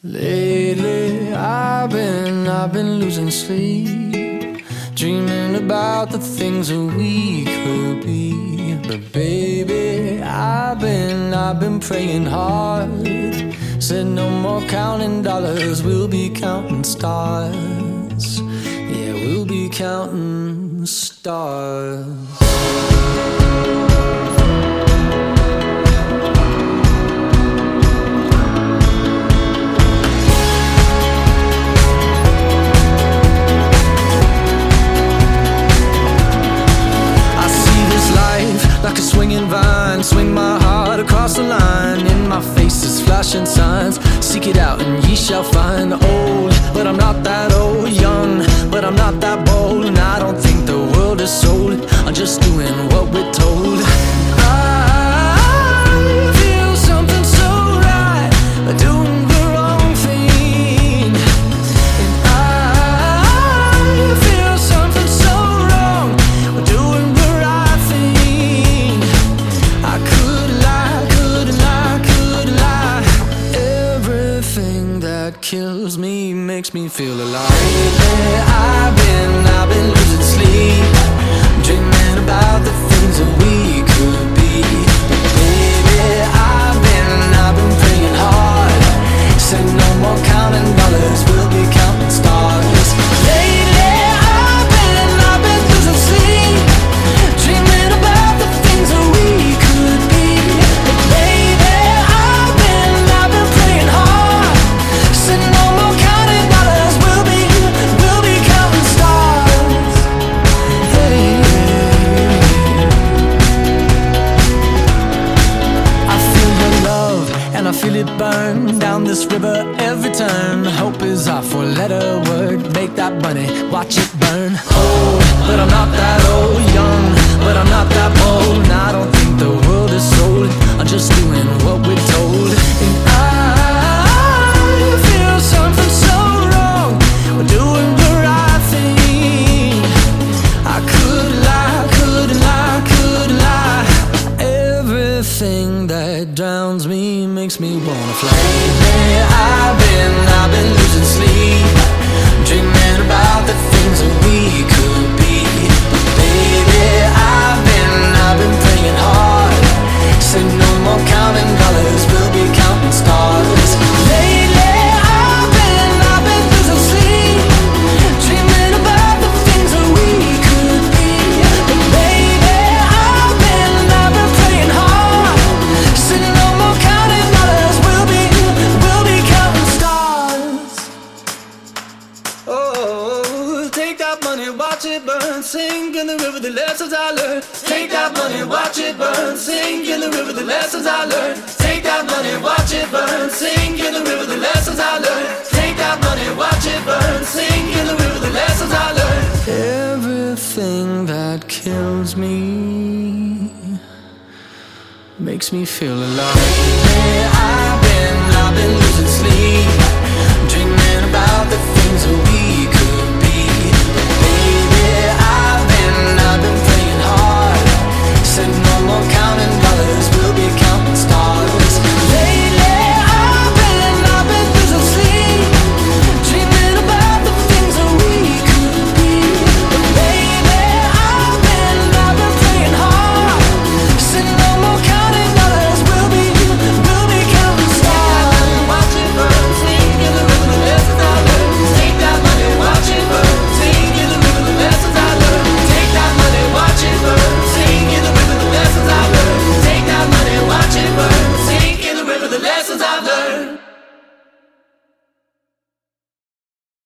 Lately, I've been losing sleep, dreaming about the things that we could be. But baby, I've been praying hard. Said no more counting dollars, we'll be counting stars. Yeah, we'll be counting stars. Like a swinging vine, swing my heart across the line. In my face is flashing signs. Seek it out and ye shall find. Old, but I'm not that old. Young, but I'm not that bold. And I don't think the world is sold. I'm just doing what we're told. I feel something so right, doing the wrong thing. And I feel something so wrong, doing the right thing. I could lie, couldn't lie, couldn't lie. Everything that kills me makes me feel alive. Lately, I've been losing sleep, dreaming about the things that we could be. But baby, I've been praying hard. Said no more counting dollars, we'll be counting stars. Lately, I've been losing sleep, dreaming about the things that we could be. But baby, I've been praying hard. Said no more counting dollars, we'll be counting stars. Hey, I feel your love and I feel it burn down this river every turn. Hope is our four-letter word. Make that money, watch it burn. Old, but I'm not that old. Young, but I'm not that bold. And I don't think the world is sold. I'm just doing what we're told. And I feel something so wrong, we're doing the right thing. I could lie, couldn't lie, couldn't lie. Everything that drowns me makes me wanna fly. Lately, I've been losing sleep, dreaming about the things that we could be. But baby, I've been praying hard. Said no more counting dollars, we'll be counting stars. Lately, I've been losing sleep, dreaming about the things that we could be. But baby, I've been praying hard. Said no more counting dollars, we'll be counting stars. Oh, take that money, watch it burn, sink in the river, the lessons I learned. Take that money, watch it burn, sink in the river, the lessons I learned. Take that money, watch it burn, sink in the river, the lessons I learned. Take that money, watch it burn, sink in the river, the lessons I learned. Everything that kills me makes me feel alive. Hey, I've been losing sleep.